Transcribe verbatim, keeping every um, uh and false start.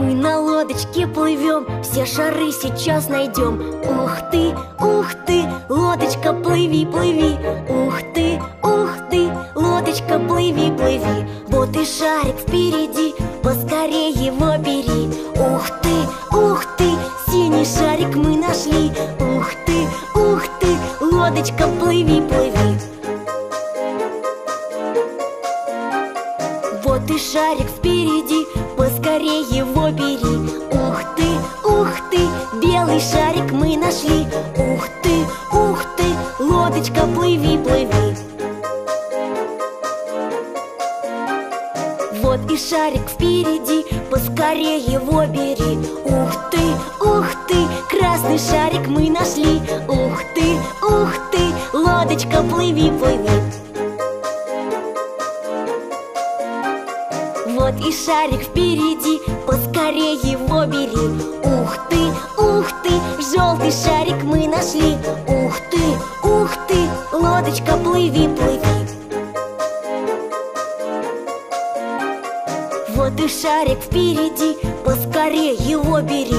Мы на лодочке плывем, все шары сейчас найдем. Ух ты, ух ты, лодочка, плыви, плыви. Ух ты, ух ты, лодочка, плыви, плыви. Вот и шарик впереди, поскорее его бери. Ух ты, ух ты, синий шарик мы нашли. Ух ты, ух ты, лодочка, плыви, плыви. Вот и шарик впереди, поскорее его бери. Ух ты, ух ты, белый шарик мы нашли. Ух ты, ух ты, лодочка, плыви, плыви. Вот и шарик впереди, поскорее его бери. Ух ты, ух ты, красный шарик мы нашли. Ух ты, ух ты, лодочка, плыви, плыви. Вот и шарик впереди, поскорее его бери. Ух ты, ух ты, желтый шарик мы нашли. Ух ты, ух ты, лодочка, плыви, плыви. Вот и шарик впереди, поскорее его бери.